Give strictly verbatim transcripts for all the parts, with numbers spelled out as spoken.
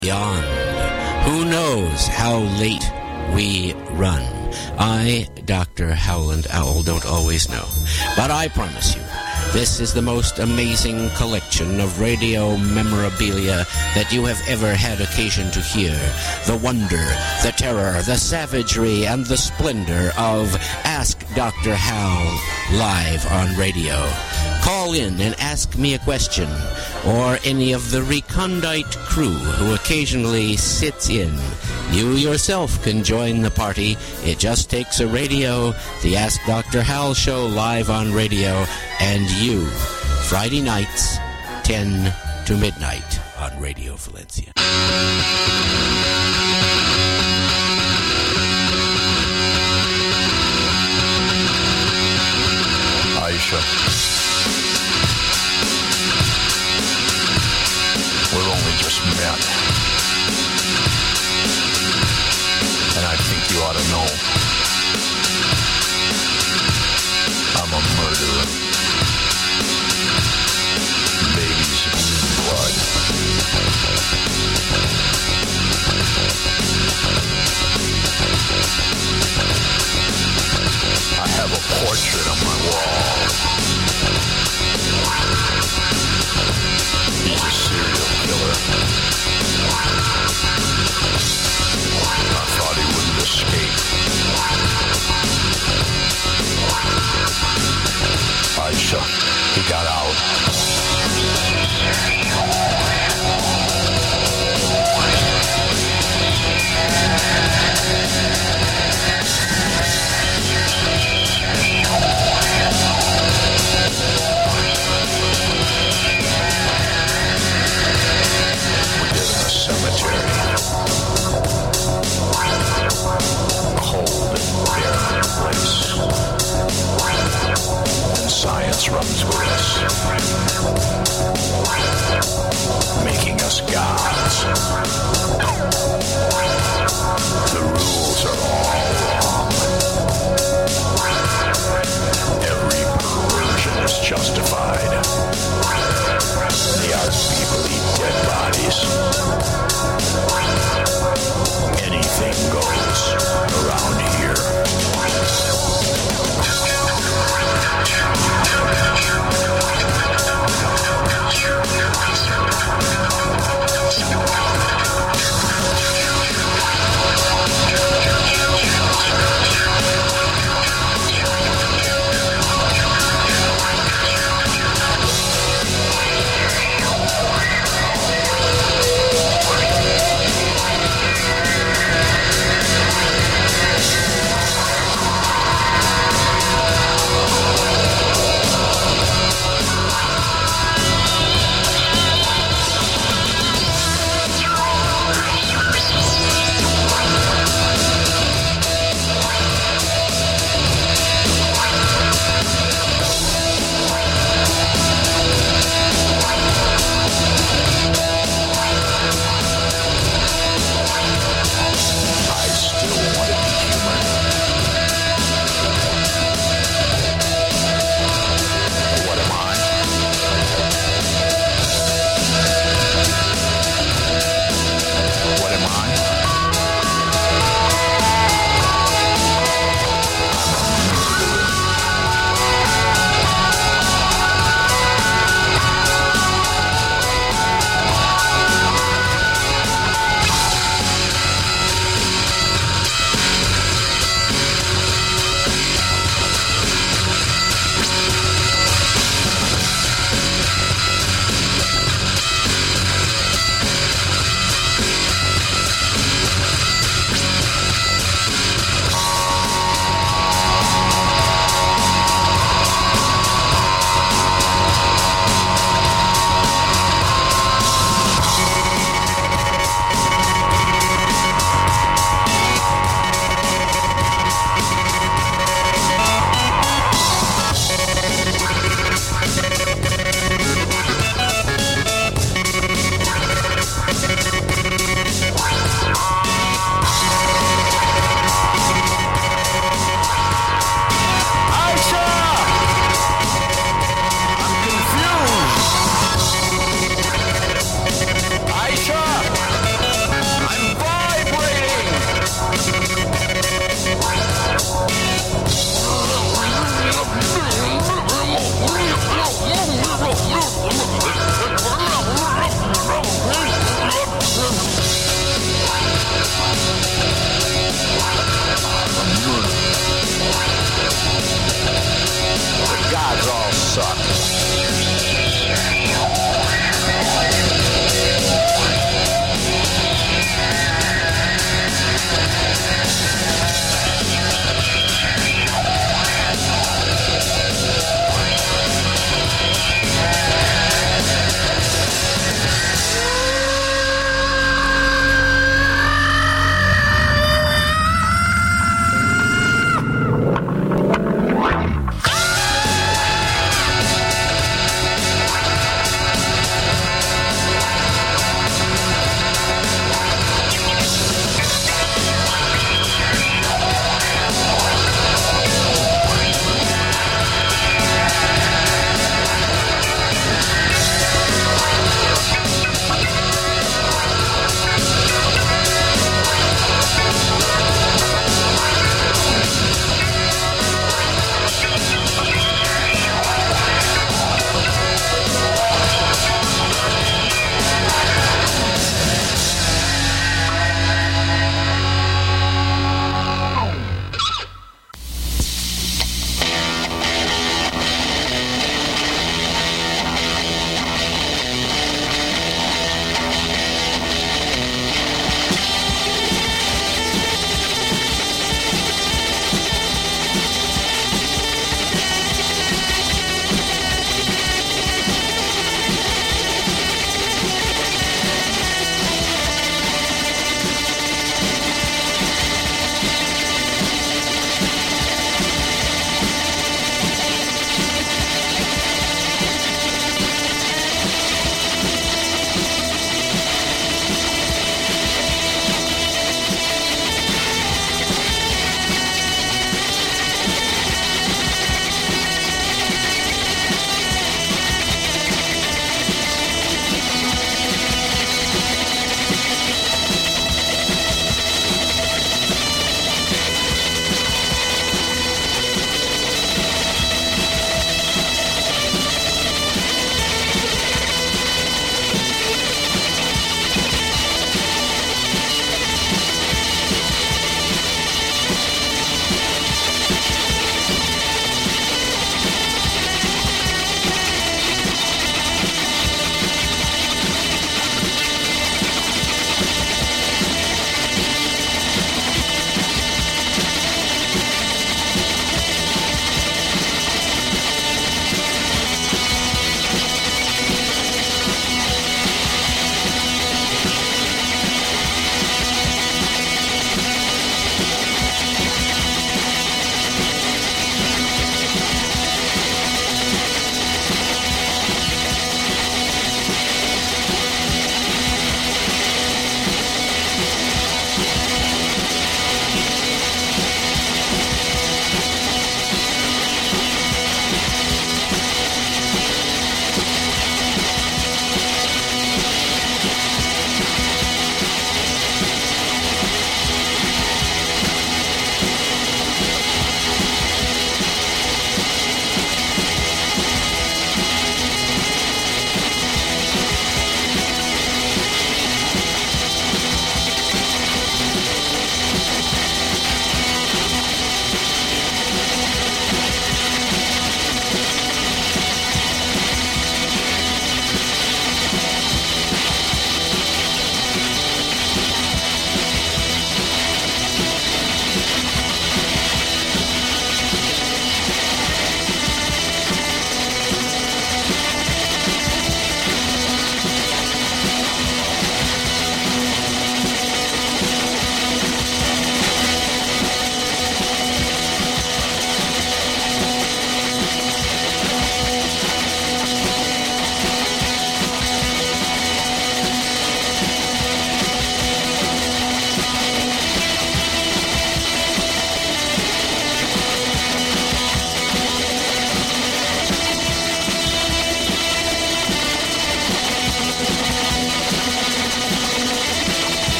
Beyond. Who knows how late we run? I, Doctor Howland Owl, don't always know. But I promise you, this is the most amazing collection of radio memorabilia that you have ever had occasion to hear. The wonder, the terror, the savagery, and the splendor of Ask Doctor Hal live on radio. Call in and ask me a question, or any of the recondite crew who occasionally sits in. You yourself can join the party. It just takes a radio, the Ask Doctor Hal show live on radio, and you. Friday nights, ten to midnight on Radio Valencia. Aisha. We've only just met. And I think you ought to know I'm a murderer. Baby's blood. I have a portrait on my wall. He's a serial killer. I thought he wouldn't escape.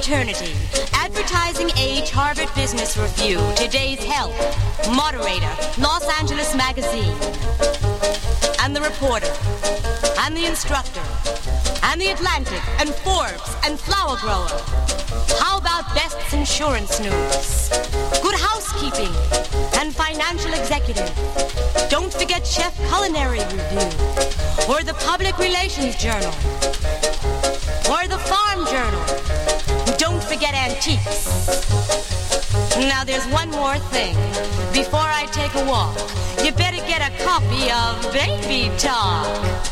eternity. Advertising Age, Harvard Business Review, Today's Health, Moderator, Los Angeles Magazine, and The Reporter, and The Instructor, and The Atlantic, and Forbes, and Flower Grower. How about Best's Insurance News, Good Housekeeping, and Financial Executive? Don't forget Chef Culinary Review, or the Public Relations Journal, or the Farm Journal. Don't forget Antiques. Now there's one more thing. Before I take a walk, you better get a copy of Baby Talk.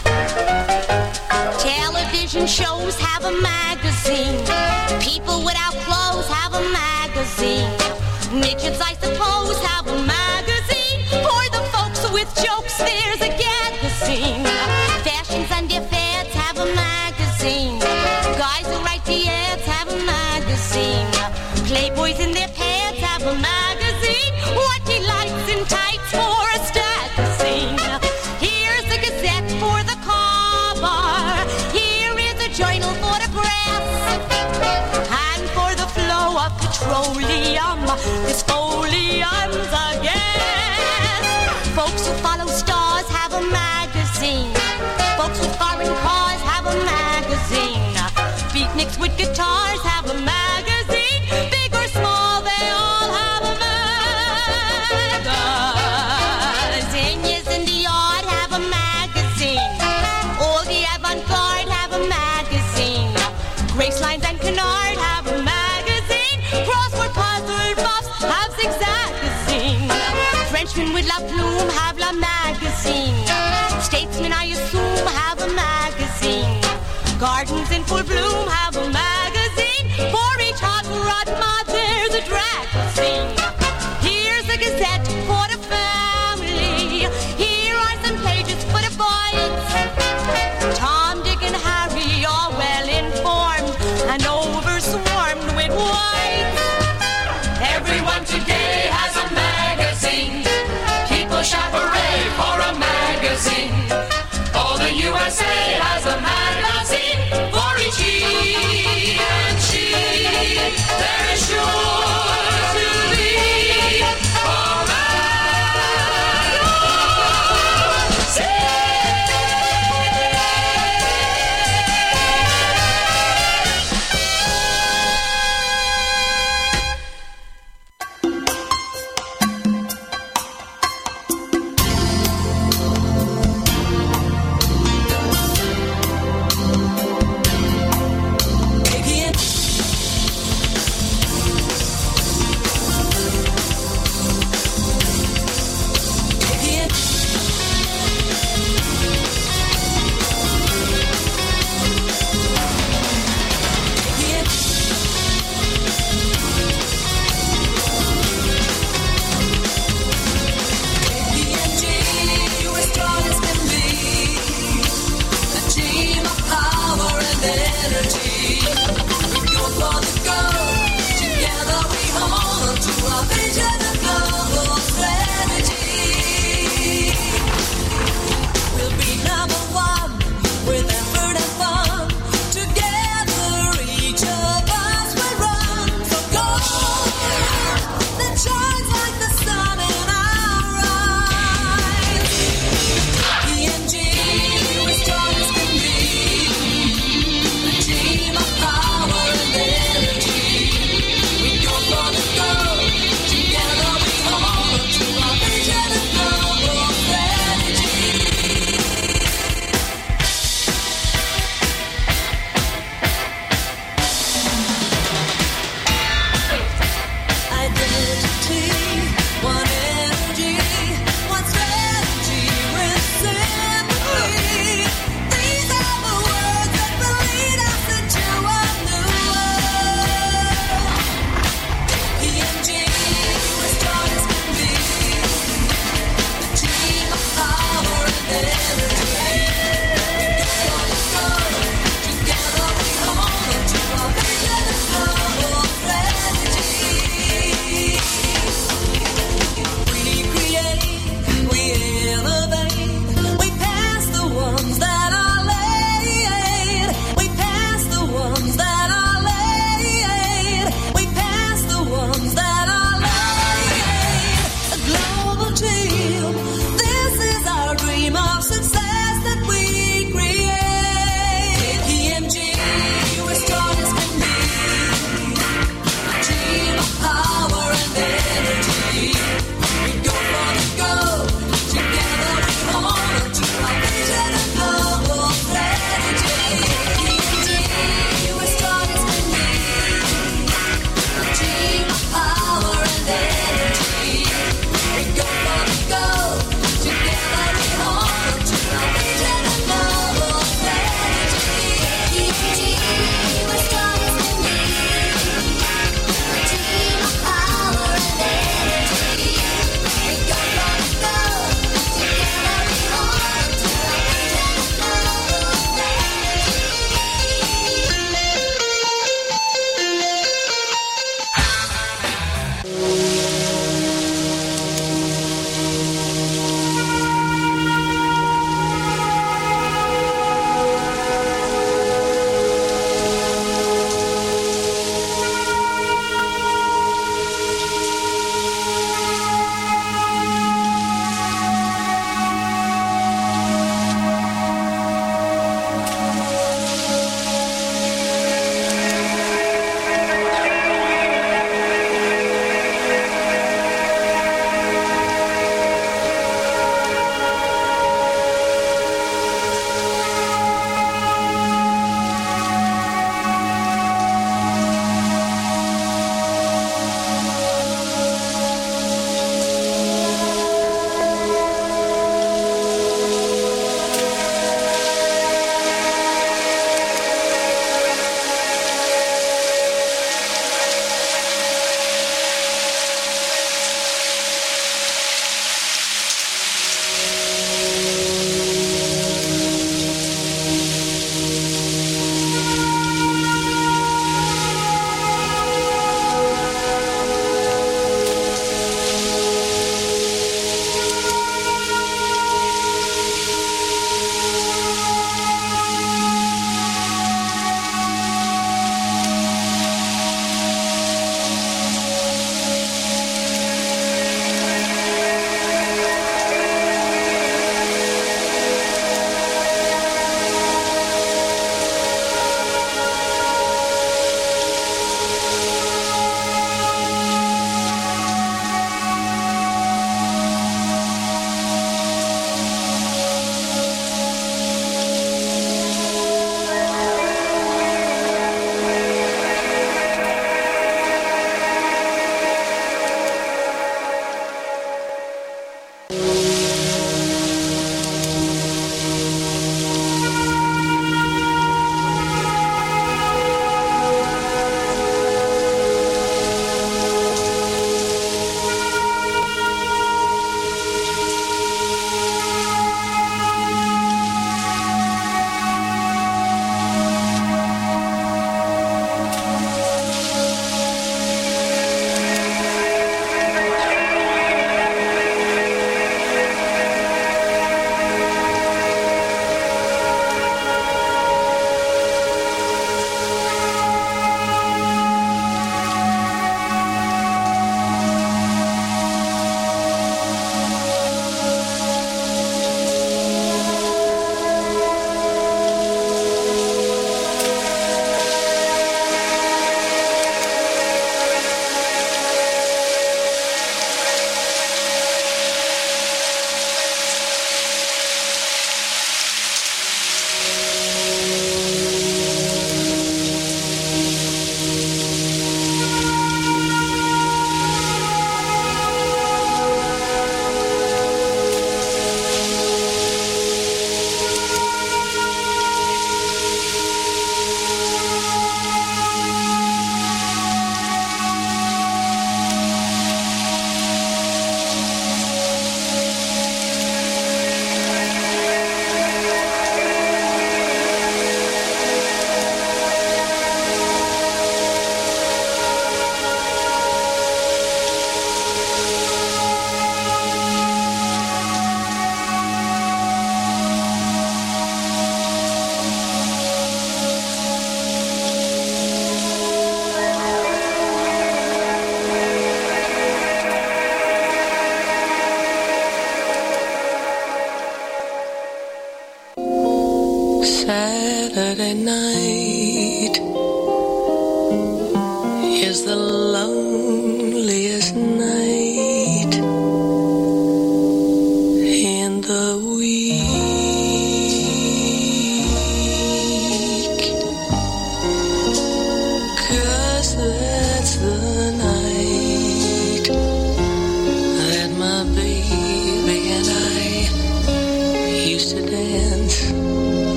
Television shows have a magazine. People without clothes have a magazine. Midgets, I suppose, have a magazine. For the folks with jokes, there's a magazine. Fashions and their fads have a magazine. Guys who write the ads have a magazine. Playboys in their pants have a magazine. What delights in tights for a magazine. Here's a gazette for the car bar. Here is a journal for the press. And for the flow of petroleum, this folium's a guess. Folks who follow stars have a magazine. Folks with foreign cars have a magazine. Beatniks with guitars have a magazine. Big or small, they all have a magazine. Yes, in the art have a magazine. All the avant-garde have a magazine. Gracelines and Canard have a magazine. Crossword puzzle buffs have Zigzagazine. Frenchmen with La Plume have La Magazine. Statesmen, I assume, have a magazine. Gardens in full bloom have a magazine. For each hot rod mod, there's a drag scene. Here's a gazette for the family. Here are some pages for the boys. Tom, Dick, and Harry are well informed and overswarmed with whites. Everyone today has a magazine. People shop array for a magazine. All the U S A has a magazine. For each he and she, there is sure to be a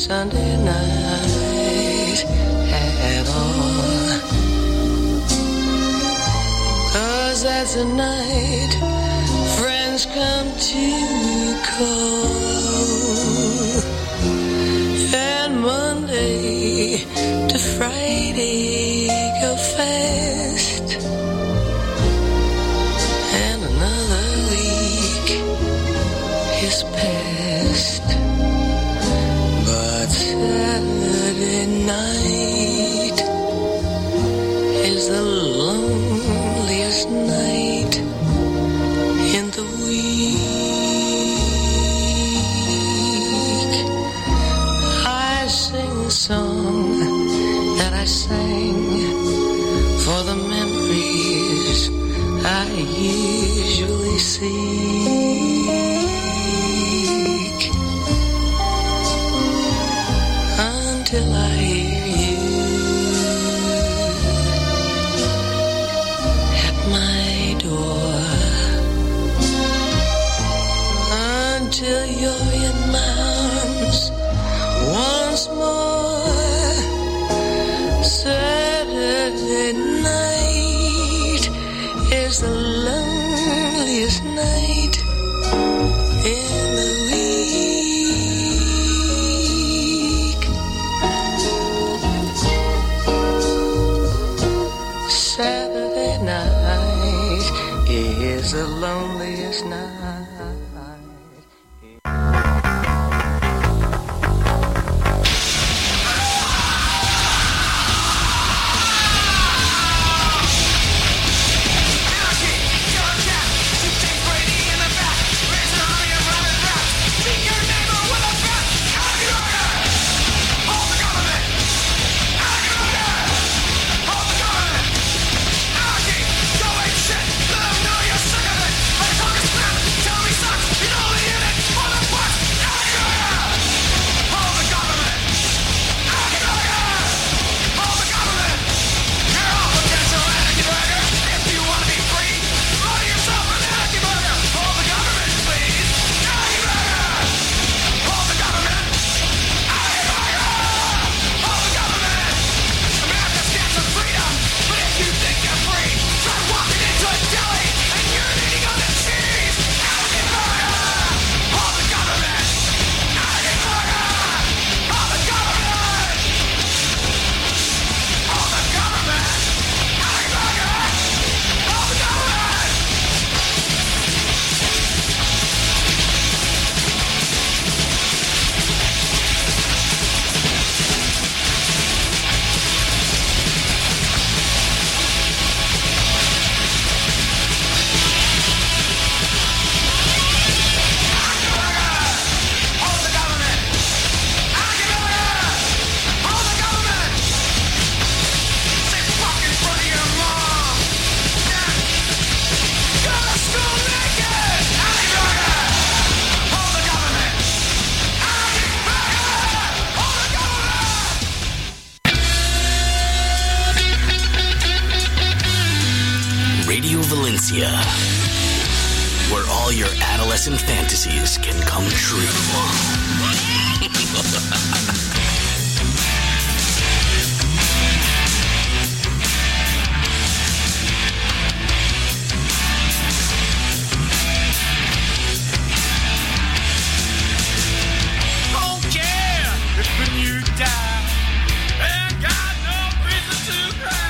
Sunday night at all. 'Cause that's a night friends come to call. And Monday to Friday go fast. And another week is past. But Saturday night is the loneliest night in the week. I sing a song that I sang for the memories I usually seek. Until I hear you at my door. Until you're in my arms once more. Saturday night is the loneliest night in the week. Saturday night is the loneliest night. Where all your adolescent fantasies can come true. Don't care if when you die, ain't got no reason to cry.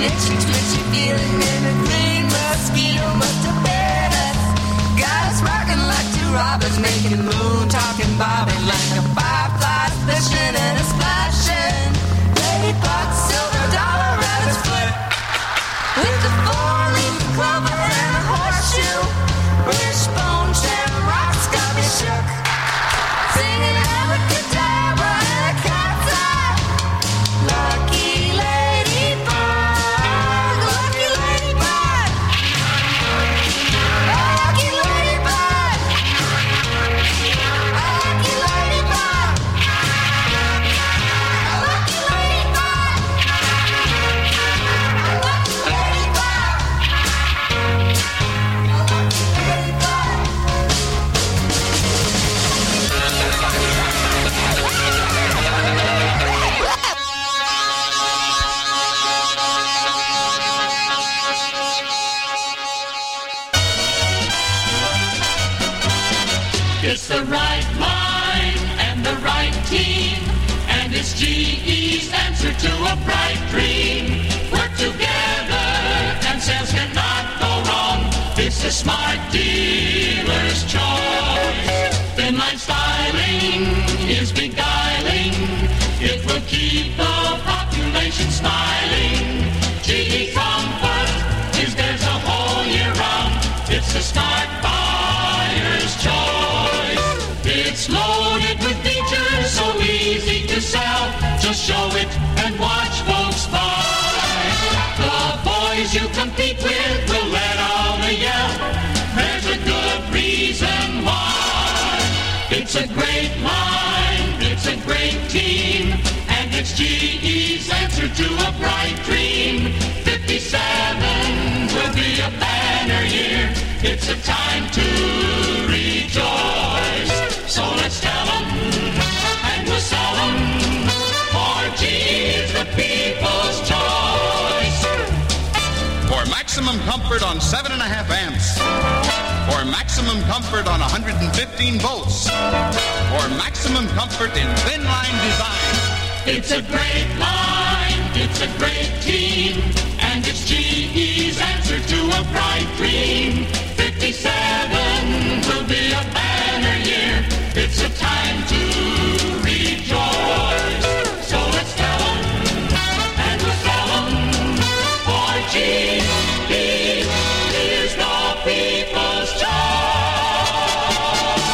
itchy, twitchy feeling in a green mosquito must have bit us. Got us rocking like two robbers, making a moon, talking, bobbing like a firefly, fishing and a splashing. Ladybug, silver dollar, rabbit's foot, with the four-leaf clover and a horseshoe. Wishbone, shamrocks got me shook, singing abracadabra and a cat's eye. Lucky ladybug, lucky ladybug, oh, lucky ladybug, oh, lucky ladybug, oh, lucky ladybug, oh, lucky ladybug, oh, lucky ladybug. It's the right line and the right team, and it's G E's answer to a bright dream. Work together and sales cannot go wrong. It's the smart dealer's choice. Thin line styling is beguiling. It will keep the population smiling. G E Comfort is theirs the whole year round. It's the smart buyer's choice. It's loaded with features so easy to sell. Just show it and watch folks buy. The boys you compete with will let out a yell. There's a good reason why. It's a great line, it's a great team, and it's G E's answer to a bright dream. fifty-seven will be a banner year. It's a time to rejoice. So let's tell them, and we'll sell them, for G is the people's choice. For maximum comfort on seven and a half amps. For maximum comfort on one hundred fifteen volts. For maximum comfort in thin line design. It's a great line, it's a great team, and it's G E's answer to a bright dream. fifty-seven will be a banner year. It's a time to rejoice. So let's tell them, and we'll sell them, for G E is the people's choice.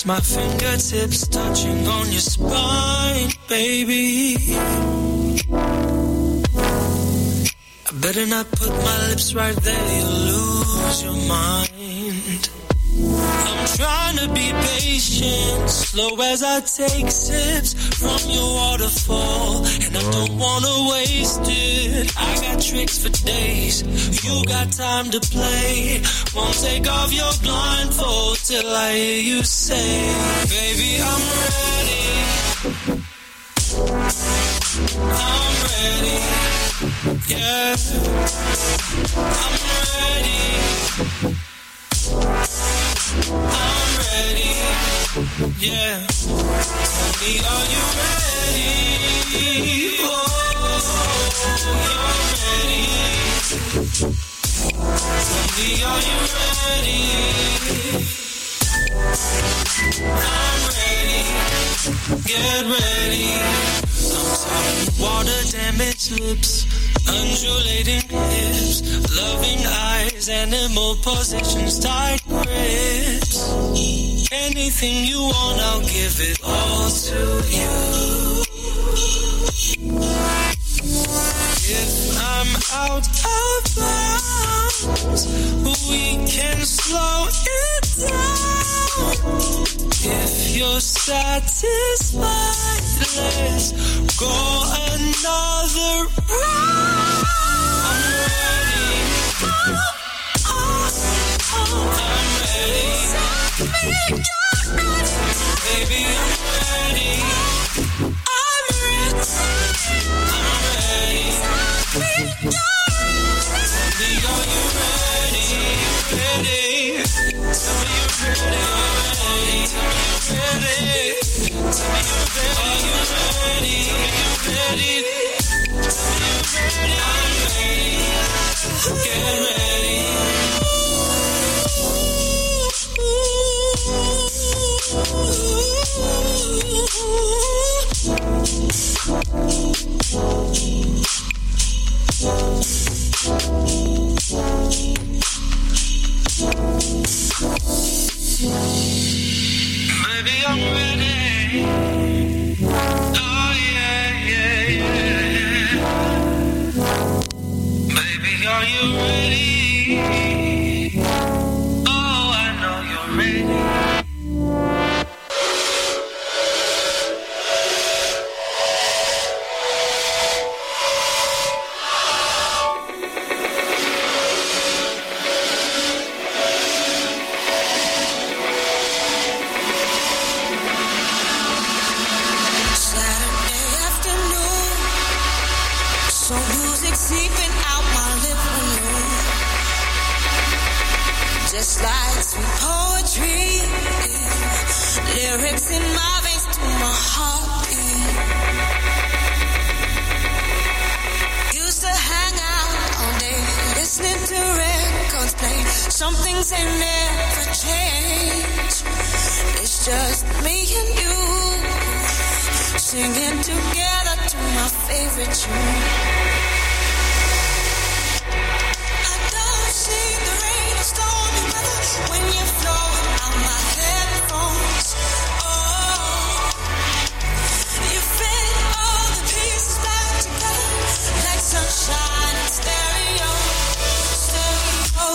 My fingertips touching on your spine, baby. I better not put my lips right there, you'll lose your mind. I'm trying to be patient, slow as I take sips from your waterfall, and I don't wanna waste it. I got tricks for days, you got time to play. Won't take off your blindfold till I hear you say, baby, I'm ready. I'm ready. Yeah, I'm ready. I'm ready, yeah. Tell me, are you ready? Oh, you're ready. Tell me, are you ready? I'm ready, get ready. I'm talking water-damaged lips, undulating hips, loving eyes, animal positions, tight grips. Anything you want, I'll give it all to you. If I'm out of bounds, we can slow it down. If you're satisfied, let's go another round. I'm ready. I'm ready. Baby, I'm ready. I'm ready. I'm ready. Tell me, are you ready? Ready? Tell me you're ready. Ready? Tell me you're ready. Are you ready? Ready? Tell me you're ready. I'm ready. Get ready. Baby, I'm ready. Oh yeah, yeah, yeah. Baby, are you ready? Oh, I know you're ready. Just like sweet poetry, lyrics in my veins to my heartbeat. Used to hang out all day, listening to records play. Some things they never change. It's just me and you, singing together to my favorite tune. When you're flowing on my headphones, oh, you fit all the pieces back together like sunshine and stereo, stereo.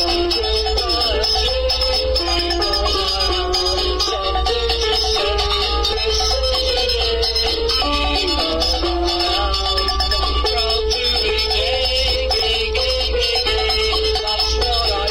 Thank you.